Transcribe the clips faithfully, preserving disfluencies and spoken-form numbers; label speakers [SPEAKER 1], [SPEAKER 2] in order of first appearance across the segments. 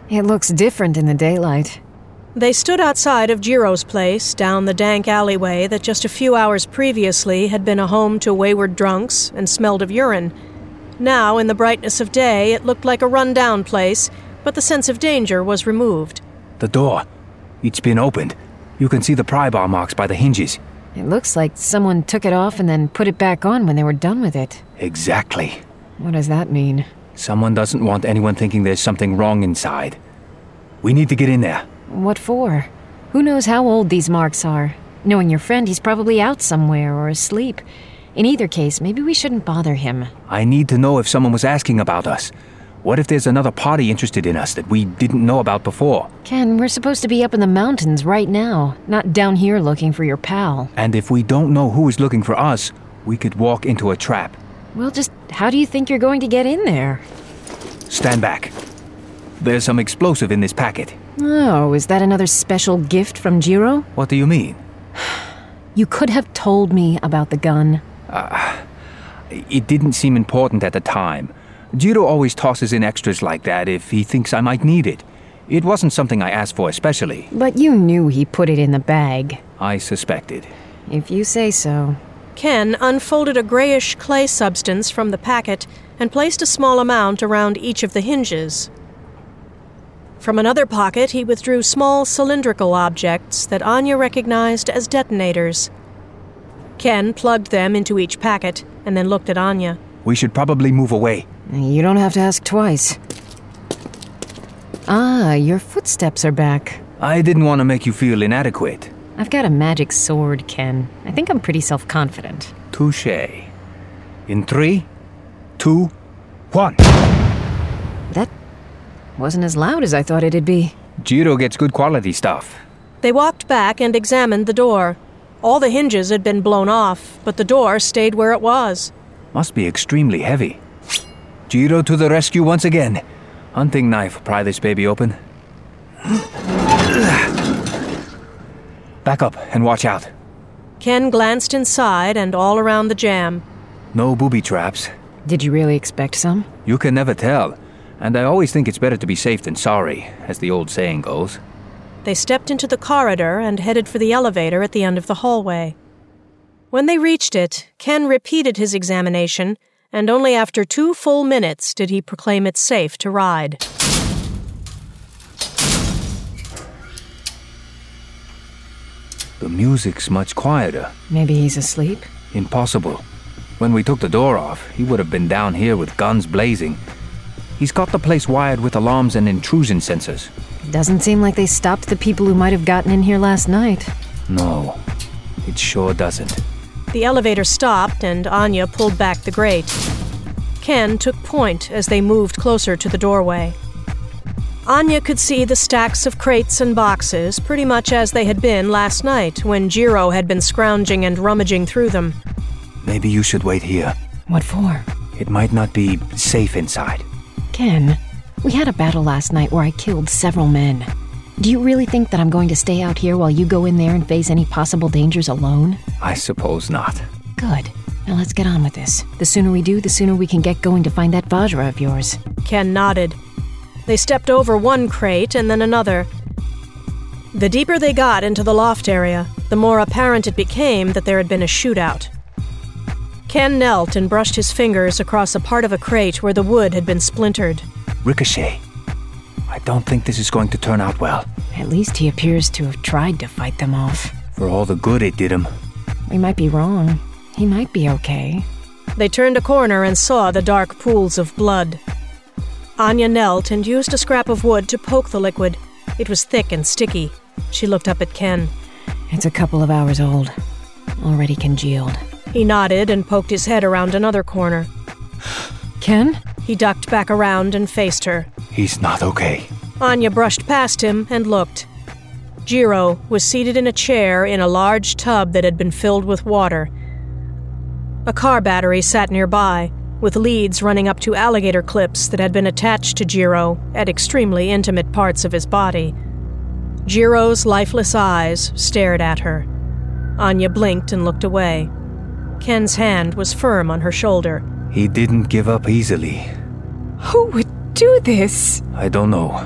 [SPEAKER 1] It looks different in the daylight.
[SPEAKER 2] They stood outside of Jiro's place, down the dank alleyway that just a few hours previously had been a home to wayward drunks and smelled of urine. Now, in the brightness of day, it looked like a run-down place, but the sense of danger was removed.
[SPEAKER 3] The door. It's been opened. You can see the pry bar marks by the hinges.
[SPEAKER 1] It looks like someone took it off and then put it back on when they were done with it.
[SPEAKER 3] Exactly.
[SPEAKER 1] What does that mean?
[SPEAKER 3] Someone doesn't want anyone thinking there's something wrong inside. We need to get in there.
[SPEAKER 1] What for? Who knows how old these marks are? Knowing your friend, he's probably out somewhere or asleep. In either case, maybe we shouldn't bother him.
[SPEAKER 3] I need to know if someone was asking about us. What if there's another party interested in us that we didn't know about before?
[SPEAKER 1] Ken, we're supposed to be up in the mountains right now, not down here looking for your pal.
[SPEAKER 3] And if we don't know who is looking for us, we could walk into a trap.
[SPEAKER 1] Well, just how do you think you're going to get in there?
[SPEAKER 3] Stand back. There's some explosive in this packet.
[SPEAKER 1] Oh, is that another special gift from Jiro?
[SPEAKER 3] What do you mean?
[SPEAKER 1] You could have told me about the gun.
[SPEAKER 3] Uh, it didn't seem important at the time. Jiro always tosses in extras like that if he thinks I might need it. It wasn't something I asked for especially.
[SPEAKER 1] But you knew he put it in the bag.
[SPEAKER 3] I suspected.
[SPEAKER 1] If you say so.
[SPEAKER 2] Ken unfolded a grayish clay substance from the packet and placed a small amount around each of the hinges. From another pocket, he withdrew small cylindrical objects that Anya recognized as detonators. Ken plugged them into each packet and then looked at Anya.
[SPEAKER 3] We should probably move away.
[SPEAKER 1] You don't have to ask twice. Ah, your footsteps are back.
[SPEAKER 3] I didn't want to make you feel inadequate.
[SPEAKER 1] I've got a magic sword, Ken. I think I'm pretty self-confident.
[SPEAKER 3] Touché. In three, two, one.
[SPEAKER 1] That wasn't as loud as I thought it'd be.
[SPEAKER 3] Jiro gets good quality stuff.
[SPEAKER 2] They walked back and examined the door. All the hinges had been blown off, but the door stayed where it was.
[SPEAKER 3] Must be extremely heavy. Jiro to the rescue once again. Hunting knife, pry this baby open. Back up and watch out.
[SPEAKER 2] Ken glanced inside and all around the jam.
[SPEAKER 3] No booby traps.
[SPEAKER 1] Did you really expect some?
[SPEAKER 3] You can never tell. And I always think it's better to be safe than sorry, as the old saying goes.
[SPEAKER 2] They stepped into the corridor and headed for the elevator at the end of the hallway. When they reached it, Ken repeated his examination, and only after two full minutes did he proclaim it safe to ride.
[SPEAKER 3] The music's much quieter.
[SPEAKER 1] Maybe he's asleep?
[SPEAKER 3] Impossible. When we took the door off, he would have been down here with guns blazing. He's got the place wired with alarms and intrusion sensors.
[SPEAKER 1] Doesn't seem like they stopped the people who might have gotten in here last night.
[SPEAKER 3] No, it sure doesn't.
[SPEAKER 2] The elevator stopped and Anya pulled back the grate. Ken took point as they moved closer to the doorway. Anya could see the stacks of crates and boxes pretty much as they had been last night when Jiro had been scrounging and rummaging through them.
[SPEAKER 3] Maybe you should wait here.
[SPEAKER 1] What for?
[SPEAKER 3] It might not be safe inside.
[SPEAKER 1] Ken, we had a battle last night where I killed several men. Do you really think that I'm going to stay out here while you go in there and face any possible dangers alone?
[SPEAKER 3] I suppose not.
[SPEAKER 1] Good. Now let's get on with this. The sooner we do, the sooner we can get going to find that Vajra of yours.
[SPEAKER 2] Ken nodded. They stepped over one crate and then another. The deeper they got into the loft area, the more apparent it became that there had been a shootout. Ken knelt and brushed his fingers across a part of a crate where the wood had been splintered.
[SPEAKER 3] Ricochet. I don't think this is going to turn out well.
[SPEAKER 1] At least he appears to have tried to fight them off.
[SPEAKER 3] For all the good it did him.
[SPEAKER 1] We might be wrong. He might be okay.
[SPEAKER 2] They turned a corner and saw the dark pools of blood. Anya knelt and used a scrap of wood to poke the liquid. It was thick and sticky. She looked up at Ken.
[SPEAKER 1] It's a couple of hours old. Already congealed.
[SPEAKER 2] He nodded and poked his head around another corner.
[SPEAKER 1] Ken?
[SPEAKER 2] He ducked back around and faced her.
[SPEAKER 3] He's not okay.
[SPEAKER 2] Anya brushed past him and looked. Jiro was seated in a chair in a large tub that had been filled with water. A car battery sat nearby, with leads running up to alligator clips that had been attached to Jiro at extremely intimate parts of his body. Jiro's lifeless eyes stared at her. Anya blinked and looked away. Ken's hand was firm on her shoulder.
[SPEAKER 3] He didn't give up easily.
[SPEAKER 1] Who would do this?
[SPEAKER 3] I don't know,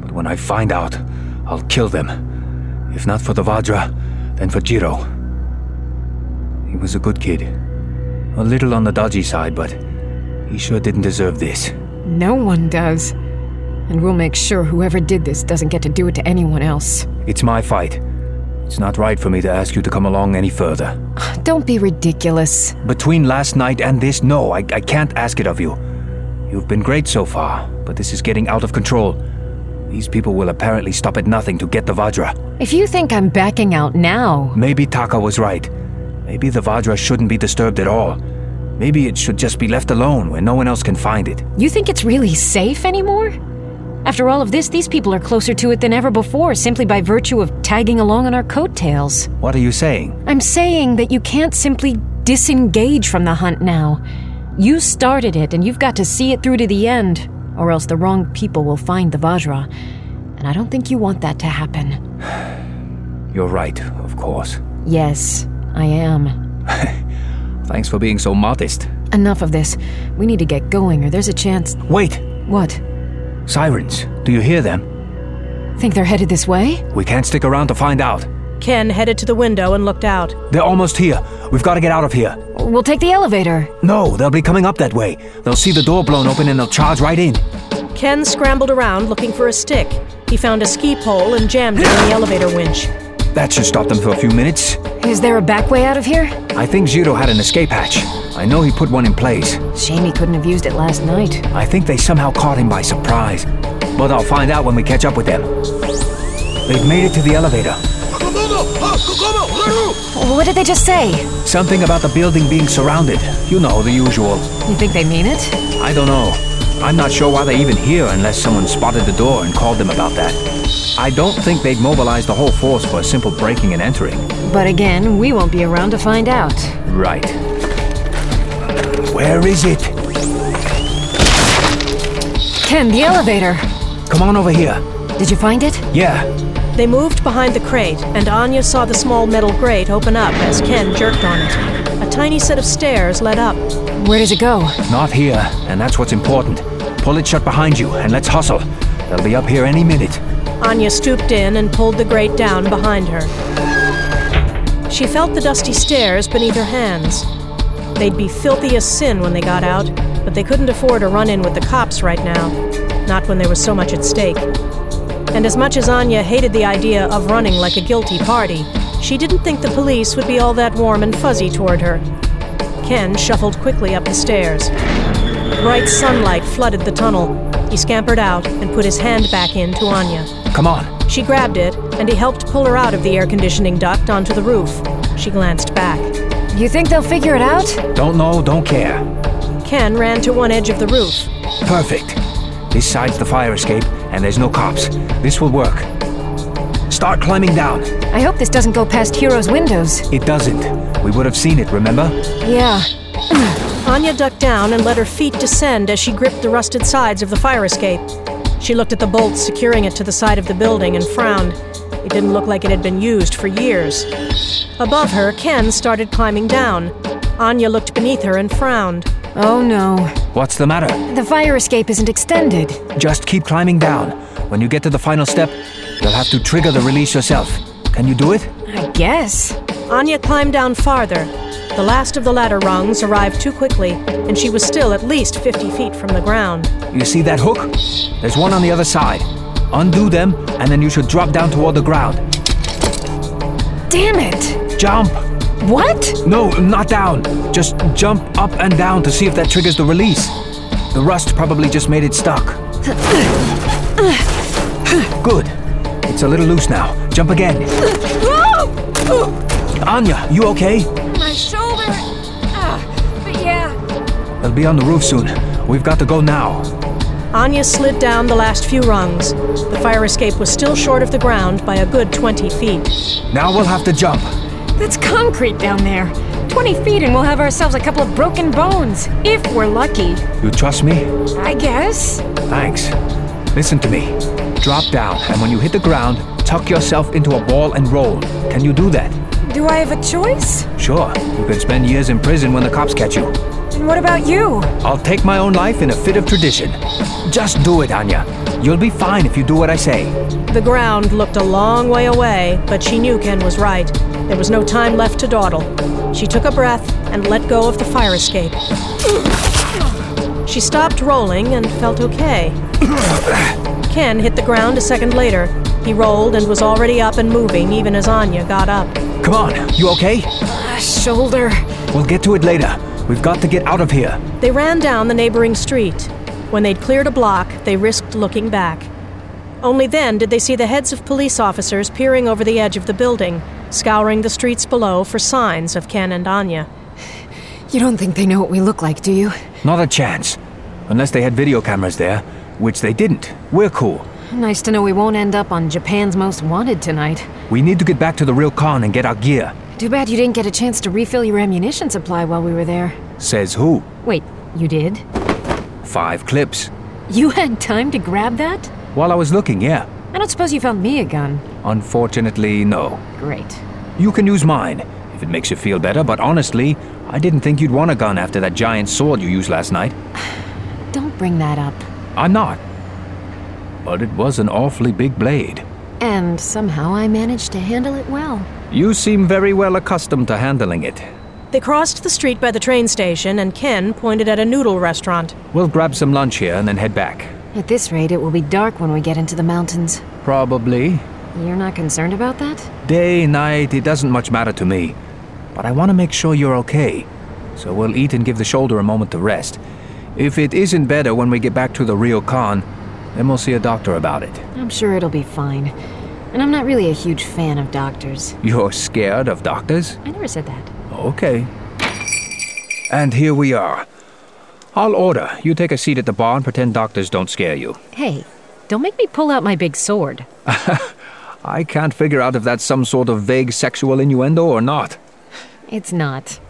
[SPEAKER 3] But when I find out, I'll kill them. If not for the Vajra, then for Jiro. He was a good kid. A little on the dodgy side, but he sure didn't deserve this.
[SPEAKER 1] No one does. And we'll make sure whoever did this doesn't get to do it to anyone else.
[SPEAKER 3] It's my fight. It's not right for me to ask you to come along any further.
[SPEAKER 1] Don't be ridiculous.
[SPEAKER 3] Between last night and this, no, I, I can't ask it of you. You've been great so far, but this is getting out of control. These people will apparently stop at nothing to get the Vajra.
[SPEAKER 1] If you think I'm backing out now...
[SPEAKER 3] Maybe Taka was right. Maybe the Vajra shouldn't be disturbed at all. Maybe it should just be left alone where no one else can find it.
[SPEAKER 1] You think it's really safe anymore? After all of this, these people are closer to it than ever before, simply by virtue of tagging along on our coattails.
[SPEAKER 3] What are you saying?
[SPEAKER 1] I'm saying that you can't simply disengage from the hunt now. You started it, and you've got to see it through to the end, or else the wrong people will find the Vajra. And I don't think you want that to happen.
[SPEAKER 3] You're right, of course.
[SPEAKER 1] Yes, I am.
[SPEAKER 3] Thanks for being so modest.
[SPEAKER 1] Enough of this. We need to get going, or there's a chance...
[SPEAKER 3] Wait!
[SPEAKER 1] What?
[SPEAKER 3] Sirens. Do you hear them?
[SPEAKER 1] Think they're headed this way?
[SPEAKER 3] We can't stick around to find out.
[SPEAKER 2] Ken headed to the window and looked out.
[SPEAKER 3] They're almost here. We've got to get out of here.
[SPEAKER 1] We'll take the elevator.
[SPEAKER 3] No, they'll be coming up that way. They'll see the door blown open and they'll charge right in.
[SPEAKER 2] Ken scrambled around looking for a stick. He found a ski pole and jammed it in the elevator winch.
[SPEAKER 3] That should stop them for a few minutes.
[SPEAKER 1] Is there a back way out of here?
[SPEAKER 3] I think Jiro had an escape hatch. I know he put one in place.
[SPEAKER 1] Shame he couldn't have used it last night.
[SPEAKER 3] I think they somehow caught him by surprise. But I'll find out when we catch up with them. They've made it to the elevator.
[SPEAKER 1] What did they just say?
[SPEAKER 3] Something about the building being surrounded. You know, the usual.
[SPEAKER 1] You think they mean it?
[SPEAKER 3] I don't know. I'm not sure why they're even here unless someone spotted the door and called them about that. I don't think they'd mobilize the whole force for a simple breaking and entering.
[SPEAKER 1] But again, we won't be around to find out.
[SPEAKER 3] Right. Where is it?
[SPEAKER 1] Ken, the elevator.
[SPEAKER 3] Come on over here.
[SPEAKER 1] Did you find it?
[SPEAKER 3] Yeah.
[SPEAKER 2] They moved behind the crate, and Anya saw the small metal grate open up as Ken jerked on it. A tiny set of stairs led up.
[SPEAKER 1] Where does it go?
[SPEAKER 3] Not here, and that's what's important. Pull it shut behind you, and let's hustle. They'll be up here any minute.
[SPEAKER 2] Anya stooped in and pulled the grate down behind her. She felt the dusty stairs beneath her hands. They'd be filthy as sin when they got out, but they couldn't afford a run-in with the cops right now. Not when there was so much at stake. And as much as Anya hated the idea of running like a guilty party, she didn't think the police would be all that warm and fuzzy toward her. Ken shuffled quickly up the stairs. Bright sunlight flooded the tunnel. He scampered out and put his hand back in to Anya.
[SPEAKER 3] Come on.
[SPEAKER 2] She grabbed it, and he helped pull her out of the air conditioning duct onto the roof. She glanced back.
[SPEAKER 1] You think they'll figure it out?
[SPEAKER 3] Don't know, don't care.
[SPEAKER 2] Ken ran to one edge of the roof.
[SPEAKER 3] Perfect. This side's the fire escape, and there's no cops. This will work. Start climbing down.
[SPEAKER 1] I hope this doesn't go past Hiro's windows.
[SPEAKER 3] It doesn't. We would have seen it, remember?
[SPEAKER 1] Yeah.
[SPEAKER 2] Anya ducked down and let her feet descend as she gripped the rusted sides of the fire escape. She looked at the bolts securing it to the side of the building and frowned. It didn't look like it had been used for years. Above her, Ken started climbing down. Anya looked beneath her and frowned.
[SPEAKER 1] Oh no.
[SPEAKER 3] What's the matter?
[SPEAKER 1] The fire escape isn't extended.
[SPEAKER 3] Just keep climbing down. When you get to the final step, you'll have to trigger the release yourself. Can you do it?
[SPEAKER 1] I guess.
[SPEAKER 2] Anya climbed down farther. The last of the ladder rungs arrived too quickly, and she was still at least fifty feet from the ground.
[SPEAKER 3] You see that hook? There's one on the other side. Undo them, and then you should drop down toward the ground.
[SPEAKER 1] Damn it!
[SPEAKER 3] Jump!
[SPEAKER 1] What?
[SPEAKER 3] No, not down. Just jump up and down to see if that triggers the release. The rust probably just made it stuck. Good. It's a little loose now. Jump again. Anya, you okay?
[SPEAKER 1] My shoulder. Uh, but yeah.
[SPEAKER 3] They'll be on the roof soon. We've got to go now.
[SPEAKER 2] Anya slid down the last few rungs. The fire escape was still short of the ground by a good twenty feet.
[SPEAKER 3] Now we'll have to jump.
[SPEAKER 1] That's concrete down there. Twenty feet and we'll have ourselves a couple of broken bones. If we're lucky.
[SPEAKER 3] You trust me?
[SPEAKER 1] I guess.
[SPEAKER 3] Thanks. Listen to me. Drop down, and when you hit the ground, tuck yourself into a ball and roll. Can you do that?
[SPEAKER 1] Do I have a choice?
[SPEAKER 3] Sure. You can spend years in prison when the cops catch you.
[SPEAKER 1] And what about you?
[SPEAKER 3] I'll take my own life in a fit of tradition. Just do it, Anya. You'll be fine if you do what I say.
[SPEAKER 2] The ground looked a long way away, but she knew Ken was right. There was no time left to dawdle. She took a breath and let go of the fire escape. She stopped rolling and felt okay. Ken hit the ground a second later. He rolled and was already up and moving even as Anya got up.
[SPEAKER 3] Come on, you okay?
[SPEAKER 1] Uh, shoulder.
[SPEAKER 3] We'll get to it later. We've got to get out of here.
[SPEAKER 2] They ran down the neighboring street. When they'd cleared a block, they risked looking back. Only then did they see the heads of police officers peering over the edge of the building, scouring the streets below for signs of Ken and Anya.
[SPEAKER 1] You don't think they know what we look like, do you?
[SPEAKER 3] Not a chance. Unless they had video cameras there, which they didn't. We're cool.
[SPEAKER 1] Nice to know we won't end up on Japan's Most Wanted tonight.
[SPEAKER 3] We need to get back to the real con and get our gear.
[SPEAKER 1] Too bad you didn't get a chance to refill your ammunition supply while we were there.
[SPEAKER 3] Says who?
[SPEAKER 1] Wait, you did?
[SPEAKER 3] Five clips.
[SPEAKER 1] You had time to grab that?
[SPEAKER 3] While I was looking, yeah.
[SPEAKER 1] I don't suppose you found me a gun.
[SPEAKER 3] Unfortunately, no.
[SPEAKER 1] Great.
[SPEAKER 3] You can use mine, if it makes you feel better, but honestly, I didn't think you'd want a gun after that giant sword you used last night.
[SPEAKER 1] Don't bring that up.
[SPEAKER 3] I'm not. But it was an awfully big blade.
[SPEAKER 1] And somehow I managed to handle it well.
[SPEAKER 3] You seem very well accustomed to handling it.
[SPEAKER 2] They crossed the street by the train station, and Ken pointed at a noodle restaurant.
[SPEAKER 3] We'll grab some lunch here and then head back.
[SPEAKER 1] At this rate, it will be dark when we get into the mountains.
[SPEAKER 3] Probably.
[SPEAKER 1] You're not concerned about that?
[SPEAKER 3] Day, night, it doesn't much matter to me. But I want to make sure you're okay. So we'll eat and give the shoulder a moment to rest. If it isn't better when we get back to the real con, then we'll see a doctor about it.
[SPEAKER 1] I'm sure it'll be fine. And I'm not really a huge fan of doctors.
[SPEAKER 3] You're scared of doctors?
[SPEAKER 1] I never said that.
[SPEAKER 3] Okay. And here we are. I'll order. You take a seat at the bar and pretend doctors don't scare you.
[SPEAKER 1] Hey, don't make me pull out my big sword.
[SPEAKER 3] I can't figure out if that's some sort of vague sexual innuendo or not.
[SPEAKER 1] It's not.